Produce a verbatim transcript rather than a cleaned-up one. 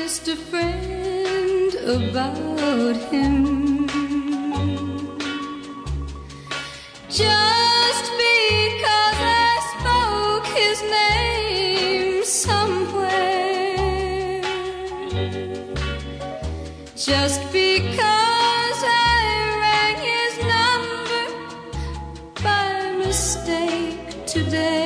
just a friend about him. Just because I spoke his name somewhere, just because I rang his number by mistake today.